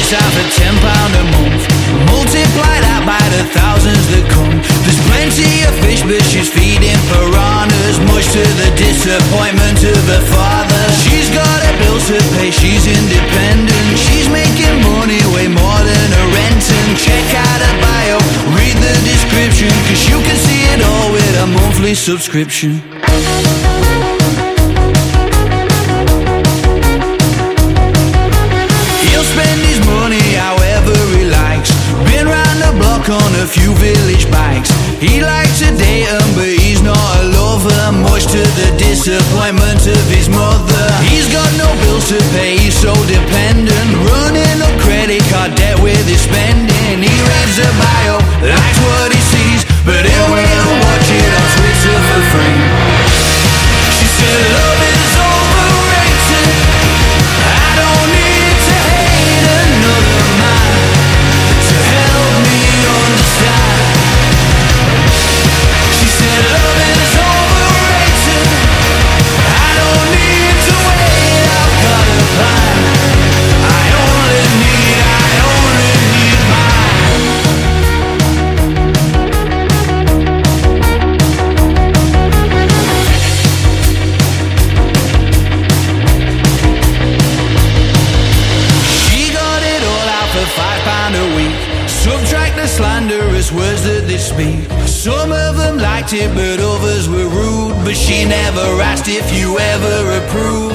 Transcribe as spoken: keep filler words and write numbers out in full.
this out for ten pound a month. Multiply that by the thousands that come. There's plenty of fish, but she's feeding piranhas, much to the disappointment of her father. She's got her bills to pay, she's independent. She's making money way more than her rent. And check out her bio, read the description, cause you can see it all with a monthly subscription. He'll spend his money however he likes, been round the block on a few village bikes. He likes to date him, but he's not a lover, much to the disappointment of his mother. He's got no bills to pay, he's so dependent, running up credit card debt with his spending. He reads a bio, likes what he sees, but he'll wait and watch it on Twitter for free. She said love is overrated, I don't need to hate another man to help me understand. She said love is overrated, I don't need to wait, I've got a plan. I only need, I only need mine. She got it all out for five pound a week. Subtract the slanderous words that they speak. Some of them liked it, but others were rude. But she never asked if you ever approved.